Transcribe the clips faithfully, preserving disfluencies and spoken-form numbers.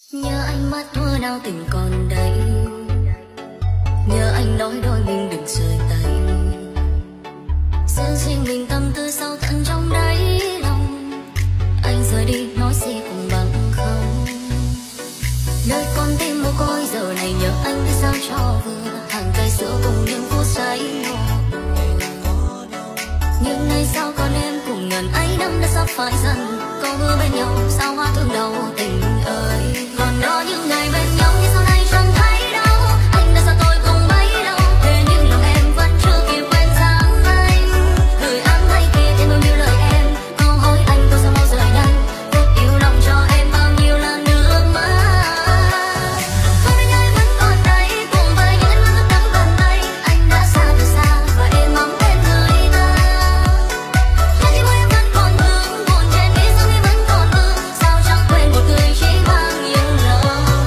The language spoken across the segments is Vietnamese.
Nhớ ánh mắt thuở nào tình còn đây, nhớ anh nói đôi mình đừng rời tay, giữ riêng mình tâm tư sâu tận trong đáy lòng. Anh rời đi nói sẽ cùng bằng không, nơi con tim mồ côi giờ này nhớ anh biết sao cho vừa, hàng cây sữa cùng những phút giây ngọt ngào. Nhưng ngày sau còn em cùng ngần ấy năm đã sắp phải dần, có mưa bên nhau sao hoa thương đầu tình ơi. Còn đó những ngày bên nhau như sau này chẳng thấy đâu, anh đã xa tôi cùng bấy lâu, thế nhưng lòng em vẫn chưa kịp quên dáng anh. Gửi áng hay kia thêm bao nhiêu lời em, câu hỏi anh tôi sao bao giờ nhanh, phút yêu lòng cho em bao nhiêu là nước mắt. Không biết ai vẫn còn đây cùng với những ánh mắt rất đắng bàn tay, anh đã xa từ xa và em mong bên người ta. Cho chỉ mỗi em vẫn còn vương buồn trên đi sao em vẫn còn vương, sao chẳng quên một người chỉ mang những lời.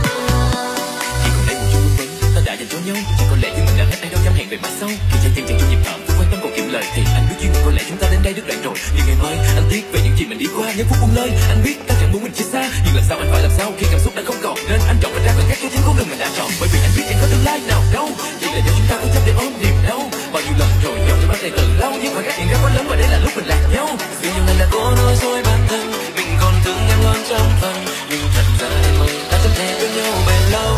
Chỉ còn lấy một chút ước vấn ta đã dành cho nhau, chỉ có lẽ chúng mình đã hết ai đâu dám hẹn về mai sau. Khi trái tim chẳng chung nhịp thở, không quan tâm còn kiệm lời thì anh biết duyên có lẽ chúng ta đến đây đứt đoạn rồi. Nhưng ngày mai anh tiếc về những gì mình đi qua, những phút buông lơi. Anh biết ta chẳng muốn mình chia xa, nhưng làm sao anh phải làm sao khi cảm xúc đã không còn, nên anh chọn mình ra khoảng cách cho chính con đường mình đã chọn. Bởi vì anh biết chẳng có tương lai nào đâu, chỉ là do chúng ta cố chấp để ôm niềm đau. Bao nhiêu lần rồi dòng cho ban ngày từ lâu, nhưng khoảng cách hiện ra quá lớn và đây là lúc mình lạc nhau. Vì nhiều lần đã cố nói dối bản thân mình còn thương em hơn trăm phần, nhưng thật ra em ơi ta chẳng thể bên nhau bền lâu.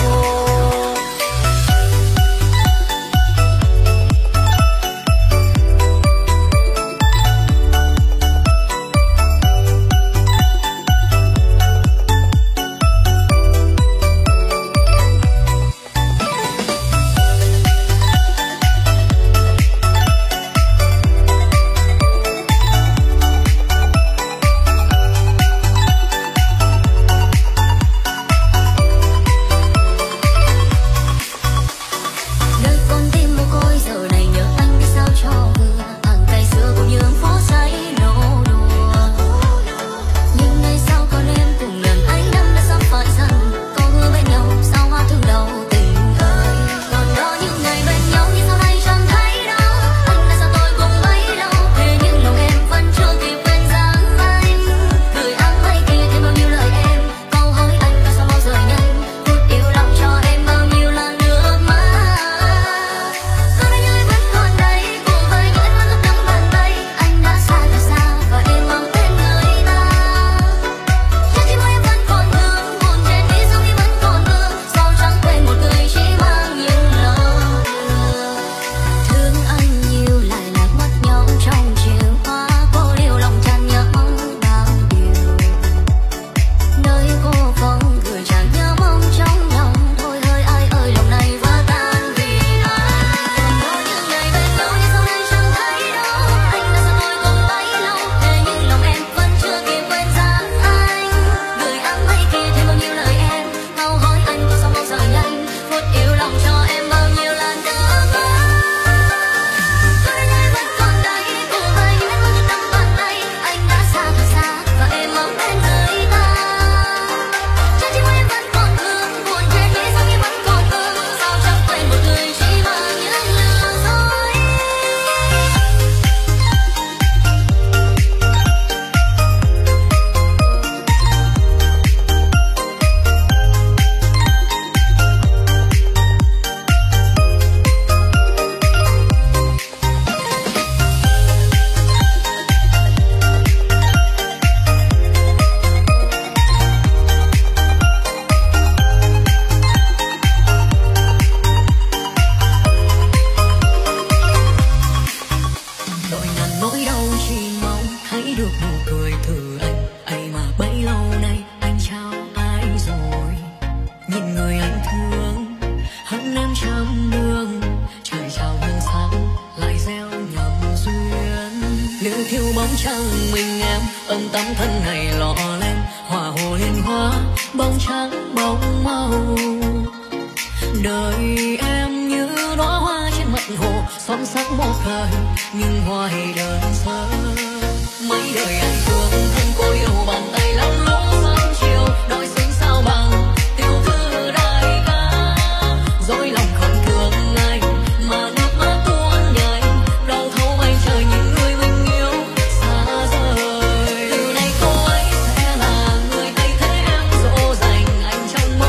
Trong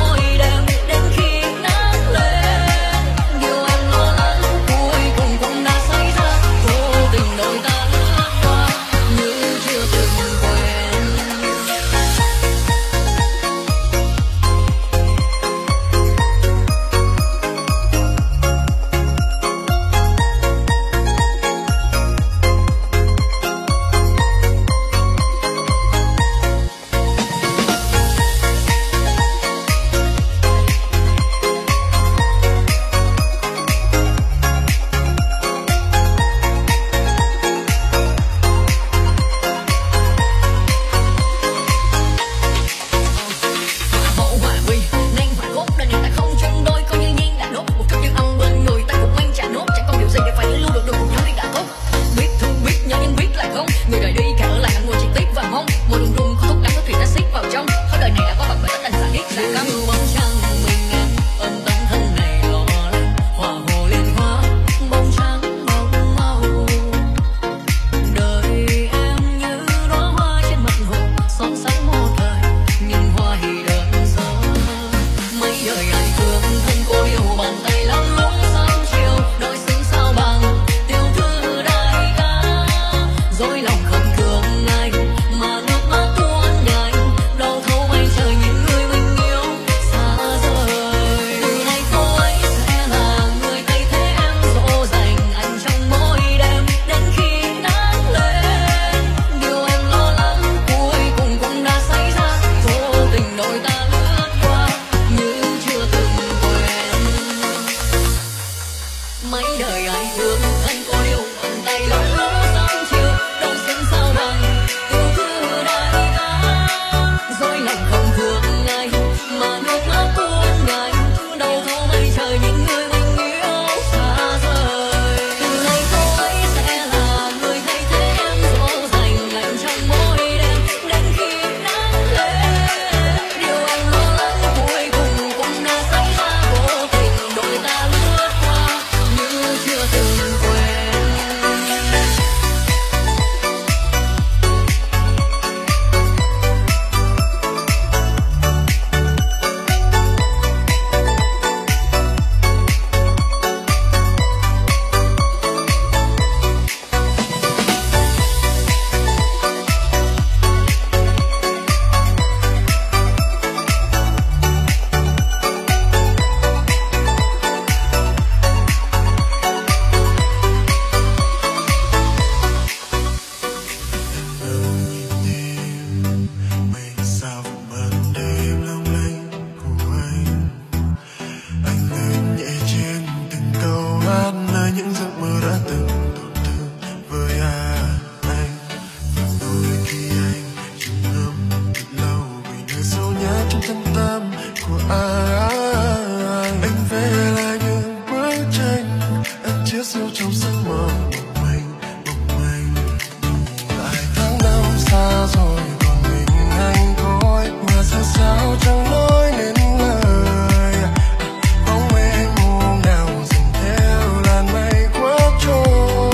nhớ trong thâm tâm của anh. Anh vẽ lại những bức tranh anh chiết sâu trong giấc mơ một mình, một mình. Lại tháng năm xa rồi còn mình anh thôi, mà sao sao chẳng nói nên lời. Bóng mênh mông nào dần theo làn mây khuất trôi.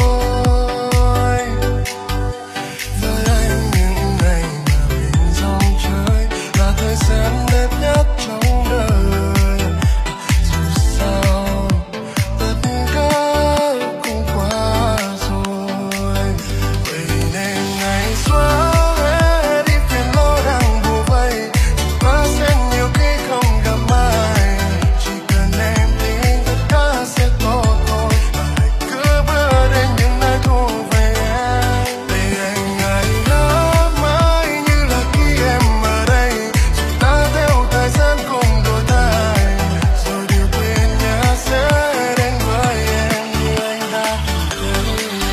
Với anh những ngày mà mình dòng chơi là thời gian đẹp nhất trong đời. Dù sao tất cả cũng qua rồi, vậy nên ngày xóa hết đi phiền lo đang bủa vây. Chúng ta sẽ nhiều khi không gặp mai, chỉ cần em tin tất cả sẽ tốt thôi. Và hãy cứ bước đến những nơi thuộc về em, để anh ngày nhớ mãi như là khi em ở đây. Chúng ta theo thời gian cùng đổi thay, rồi điều quên nhớ sẽ đến với em như anh đã từng thấy em.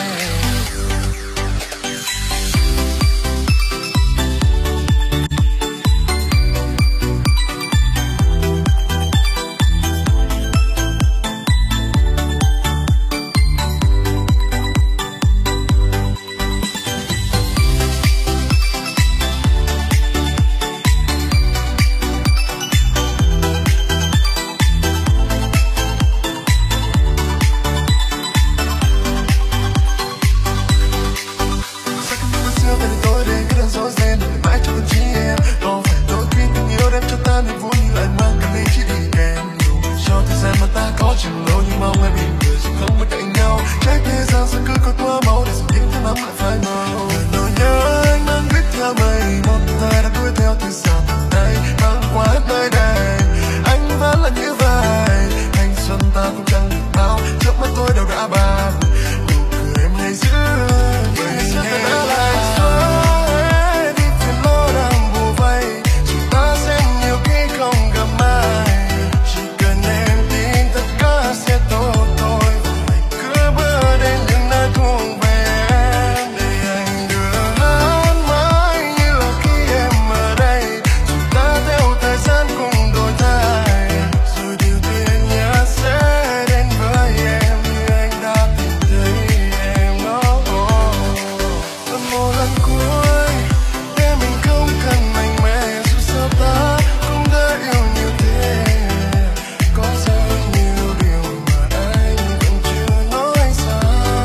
Sao cứ như xưa về tôi để cứ đang dối ren để mãi trong tâm trí em. Có phải đôi khi tình yêu đem cho ta niềm vui như anh mang cả ly chỉ đi kèm. Đủ cho thời gian mà ta có chừng lâu, nhưng mong em mỉm cười dù không bên cạnh nhau. Trách thế gian sao cứ có quá mau để rồi những tháng năm lại phai màu. Nỗi nhớ anh mang viết theo mây, một thời đã đuổi theo từ xa tận đây, băng qua hết nơi đây. Anh vẫn là như vậy, thanh xuân ta cũng chẳng được bao, trước mắt tôi đâu đã bao. Nụ cười em hãy giữ vậy nên đã lại xóa hết đi phiền lo đang bủa vây. Chúng ta sẽ nhiều khi không gặp mai, chỉ cần em tin tất cả sẽ tốt thôi. Và hãy cứ bước đến những nơi thuộc về em, để anh đưa hát mãi như là khi em ở đây. Chúng ta theo thời gian cùng đổi thay, rồi điều tuyệt nhớ sẽ đến với em như anh đã từng thấy em. Oh, oh. Và một lần cuối để mình không cần mạnh mẽ, dù sao ta cũng đã yêu như thế. Có rất nhiều điều mà anh vẫn chưa nói ra,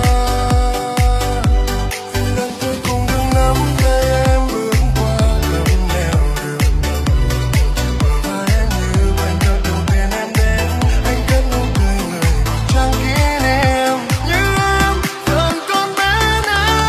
vì lần cuối cùng đừng nắm tay em bước qua cầm nẻo đường ngầm. Chỉ bờ vai em như khoảnh khắc đầu tiên em đến, anh cất nụ cười người vào trang kỷ niệm, nhưng em vẫn còn bên anh.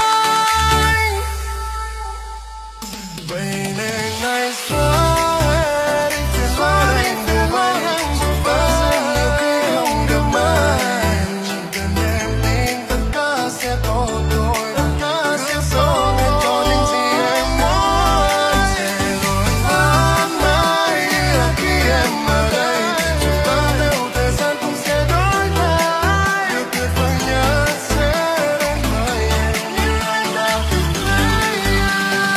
Vậy nên ngày xóa hết đi phiền lo đang bủa vây. Chúng ta sẽ nhiều khi không gặp mai, chỉ cần em tin tất cả sẽ tốt thôi. Tất cả sẽ tốt hết cho những gì em muốn. Sẽ luôn hát mãi như là khi em ở đây. Chúng ta theo thời gian cũng sẽ đổi thay, điều tuyệt vời nhất sẽ đến với em như anh đã từng thấy em.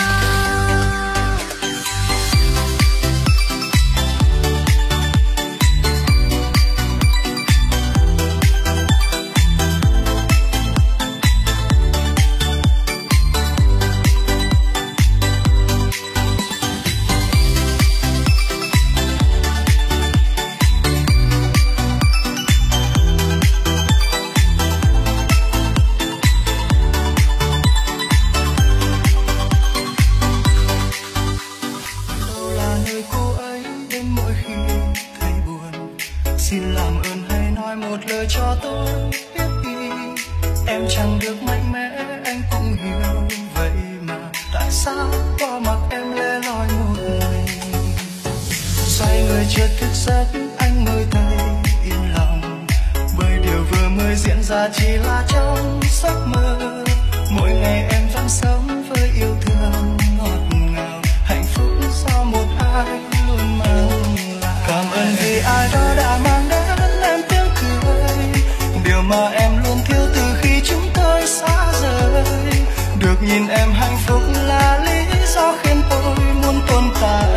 Đâu là nơi cô ấy đến mỗi khi thấy buồn, xin làm ơn hãy nói một lời cho tôi biết đi. Em chẳng được mạnh mẽ anh cũng hiểu, vậy mà tại sao bỏ mặc em lẻ loi một mình. Xoay người chưa thức giấc anh mới thấy yên lòng, bởi điều vừa mới diễn ra chỉ là trong giấc mơ. Mỗi ngày em vẫn sống với yêu thương ngọt ngào, hạnh phúc do một ai luôn mang lại. Cảm ơn vì ai đó đã mang đến em tiếng cười, điều mà em luôn thiếu từ khi chúng tôi xa rời. Được nhìn em hạnh phúc là lý do khiến tôi muốn tồn tại.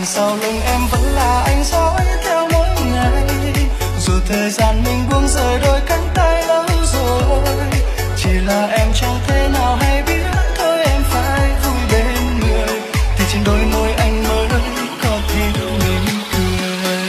đằng sau lưng em vẫn là anh dõi theo mỗi ngày. Dù thời gian mình buông rời đôi cánh tay lâu rồi, chỉ là em chẳng thể nào hay biết thôi em phải vui bên người, thì trên đôi môi anh mới có thể mỉm cười.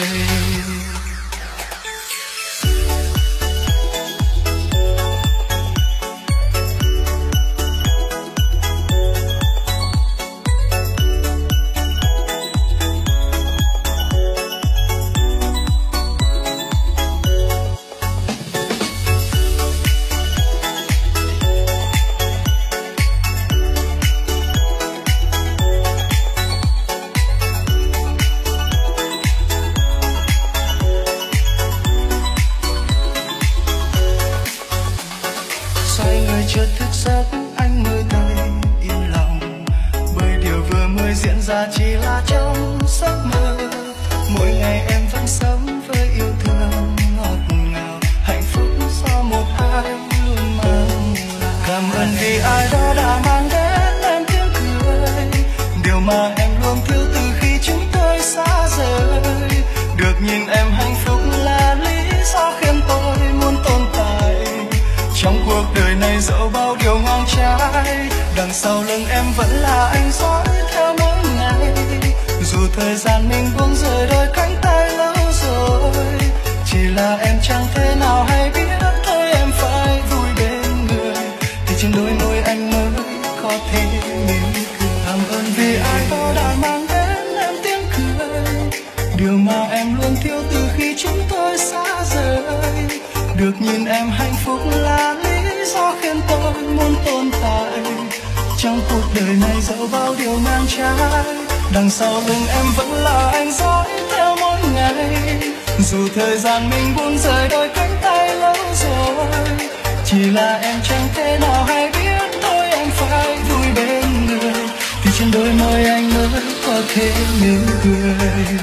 Xoay người chưa thức giấc anh mới thấy yên lòng, bởi điều vừa mới diễn ra chỉ là trong giấc mơ. Mỗi ngày em vẫn sống với yêu thương ngọt ngào, hạnh phúc do một ai luôn mang lại. Cảm ơn vì ai đó đã mang đến em tiếng cười, điều mà em luôn thiếu từ khi chúng tôi xa rời. Được nhìn em hạnh phúc là lý do khiến tôi muốn tồn tại trong cuộc đời này, dẫu bao điều ngang trái. Đằng sau lưng em vẫn là anh dõi theo mỗi ngày. Dù thời gian mình buông rời đôi cánh tay lâu rồi, chỉ là em chẳng thể nào hay biết thôi em phải vui bên người, thì trên đôi môi anh mới có thể mỉm cười. Cảm ơn vì ai đó đã mang đến em tiếng cười, điều mà em luôn thiếu từ khi chúng tôi xa rời. Được nhìn em hạnh phúc là lý do khiến tôi muốn tồn tại trong cuộc đời này, dẫu bao điều ngang trái. Đằng sau lưng em vẫn là anh dõi theo mỗi ngày. Dù thời gian mình buông rời đôi cánh tay lâu rồi, chỉ là em chẳng thể nào hay biết thôi em phải vui bên người, thì trên đôi môi anh mới có thể mỉm cười.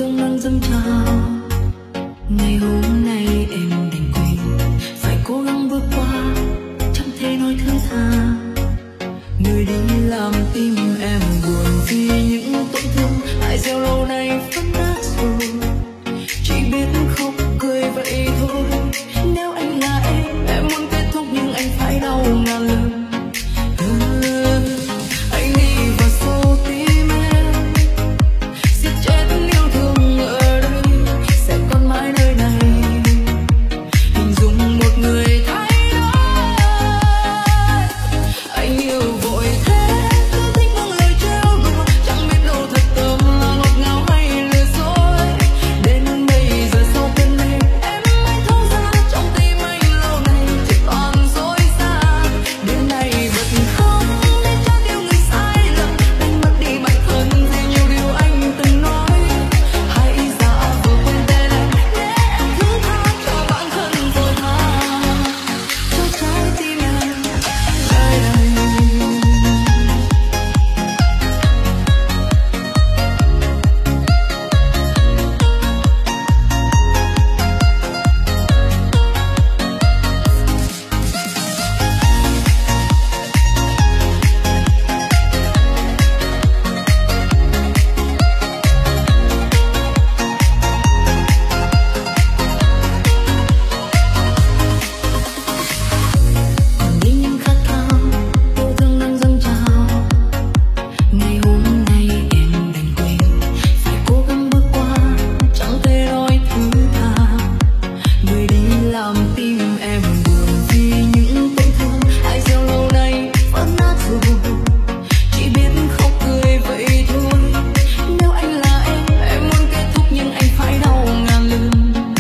thương nắng dâng trào. Ngày hôm nay em đành quên, phải cố gắng bước qua, chẳng thể nói thứ tha. Người đi làm tim em buồn vì những tổn thương hại gieo lâu nay vẫn đã rồi. Chỉ biết khóc cười vậy thôi. Nếu anh là em, em muốn kết thúc nhưng anh phải đau ngàn lần. Anh đi vào sâu tim em, giết chết yêu thương ở đây, sẽ còn mãi nơi này. Hình dung một người thay đổi, anh yêu vội thế, cứ thích buông lời trêu đùa, chẳng biết đâu thật tâm là ngọt ngào hay lừa dối. Đến bây giờ sau cơn mê, em mới thấu ra trong tim anh lâu nay chỉ toàn dối gian. Đến nay bật khóc để cho điều người sai lầm, đánh mất đi bản thân vì nhiều điều anh từng nói. Hãy giả vờ quên tên anh để em thứ tha cho bản thân vội vàng, cho trái tim em nơi đây. Còn đi những khát khao, yêu thương đang dâng trào. Ngày hôm nay em đành quên, phải cố gắng bước qua, chẳng thể nói thứ tha. Người đi làm tim em buồn vì những tổn thương hại gieo lâu nay vẫn nát rồi. Chỉ biết khóc cười vậy thôi. Nếu anh là em, em muốn kết thúc nhưng anh phải đau ngàn lần.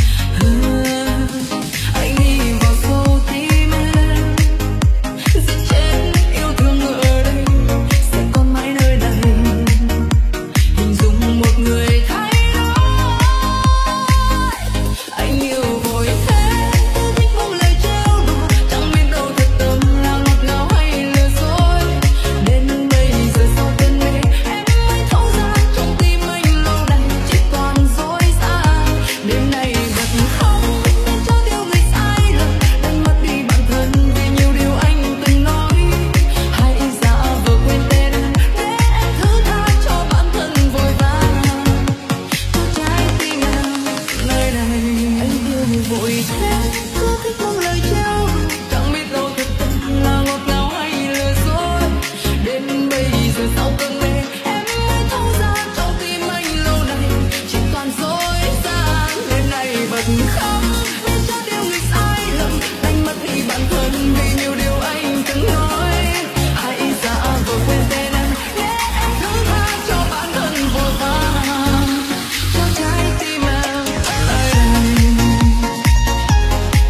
Anh đi vào sâu tim em, giết chết yêu thương ở đây, sẽ còn mãi nơi này. Hình dung một người thay đổi, anh yêu vội thế, cứ thích buông lời trêu đùa, chẳng biết đâu thật tâm là ngọt ngào hay lừa dối. Đến bây giờ sau cơn mê, em mới thấu ra trong tim anh lâu nay chỉ toàn dối gian. Đêm nay bật khóc để cho điều người sai lầm, đánh mất đi bản thân vì nhiều điều anh từng nói. Hãy giả vờ quên tên anh để em thứ tha cho bản thân vội vàng, cho trái tim em nơi này. Anh yêu vội thế, cứ thích buông lời trêu đùa, chẳng biết đâu thật tâm là ngọt ngào hay lừa dối. Đến bây giờ sau cơn mê, em mới thấu ra trong tim anh lâu nay chỉ toàn dối gian. Đêm nay bật khóc để cho điều người sai lầm, đánh mất đi bản thân vì nhiều điều anh từng nói. Hãy giả vờ quên tên anh để em thứ tha cho bản thân vội vàng, cho trái tim em nơi đây.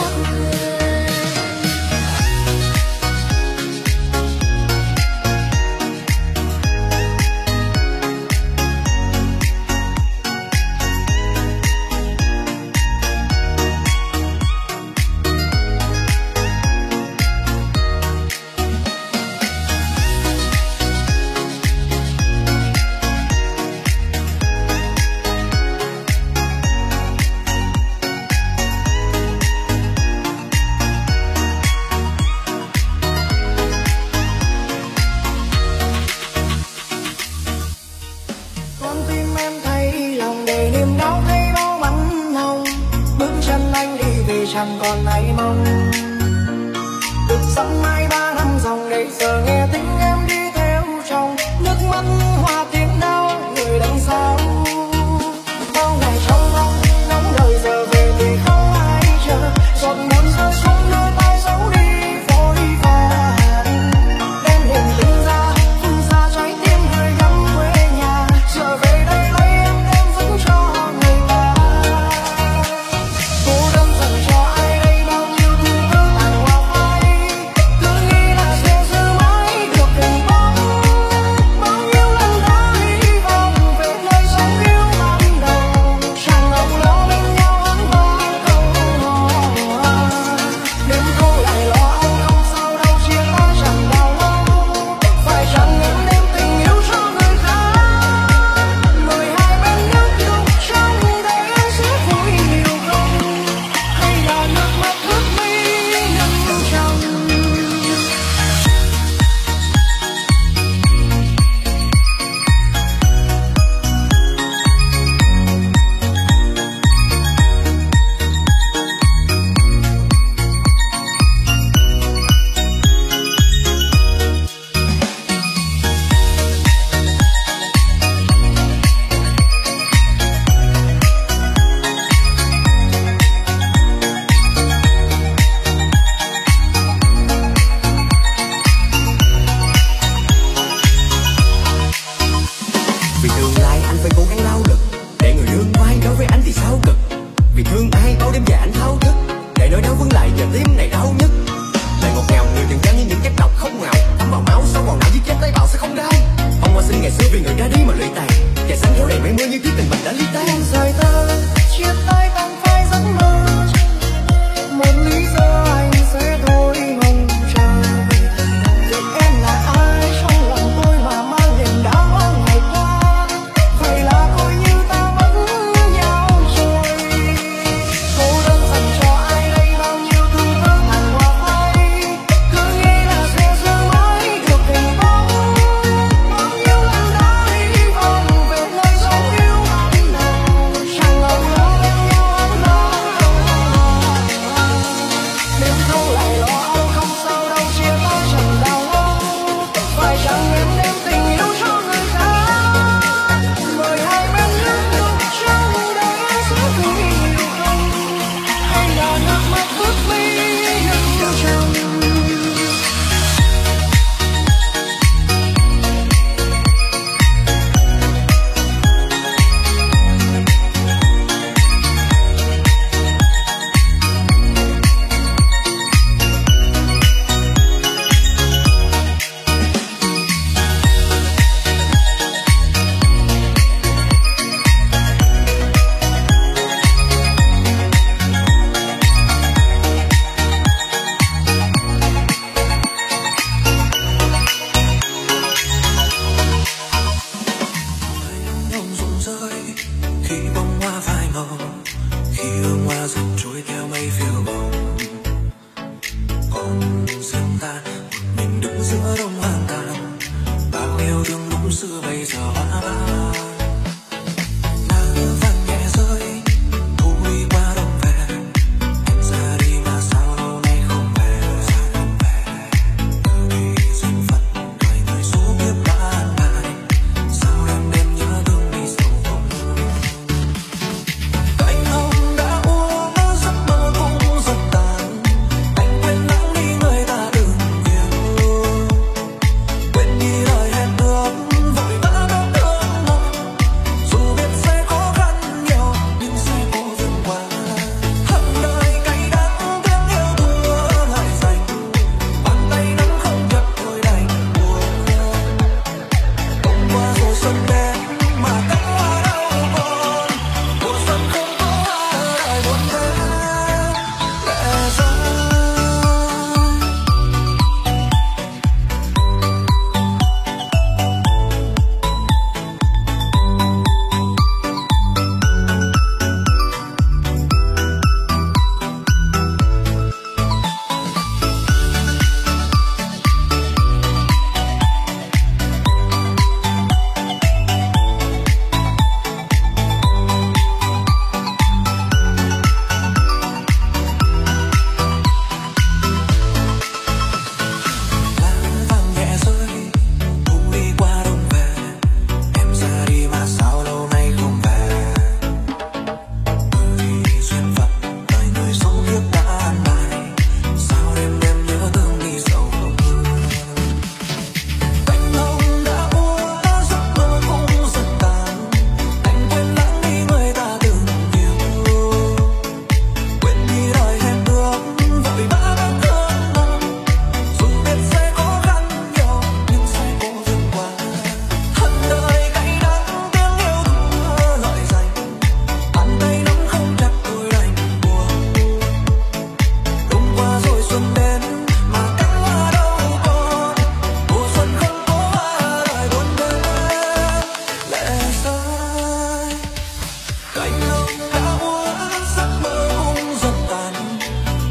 chẳng còn ai mong được sống hai ba năm dòng để giờ nghe tiếng em đi theo trong nước mắt hoa tiếng đau người đằng sau bao ngày trong mong nắng đời giờ về thì không ai chờ giọt buồn rơi xuống đôi tay giấu đi vội vàng đem niềm tin ra phun ra trái tim người gắm quê nhà giờ về đây lấy em đem vững cho người ta cô đơn dành cho ai đây bao nhiêu thứ vỡ tan hoa phai cứ nghĩ là sẽ giữ mãi được hình bóng bao nhiêu lần đã hy vọng về nơi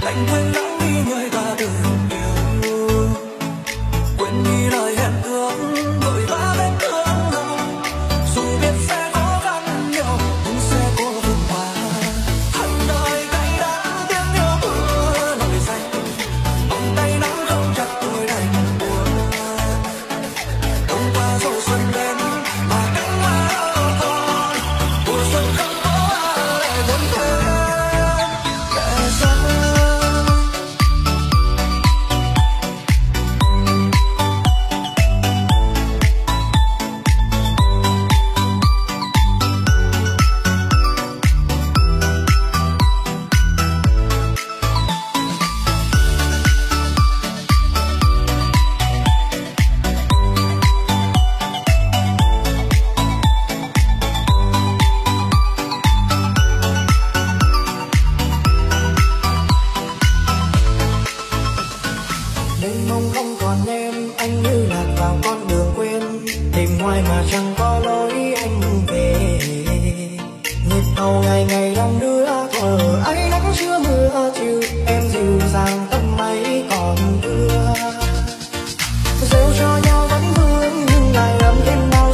lạnh quên lãng đi người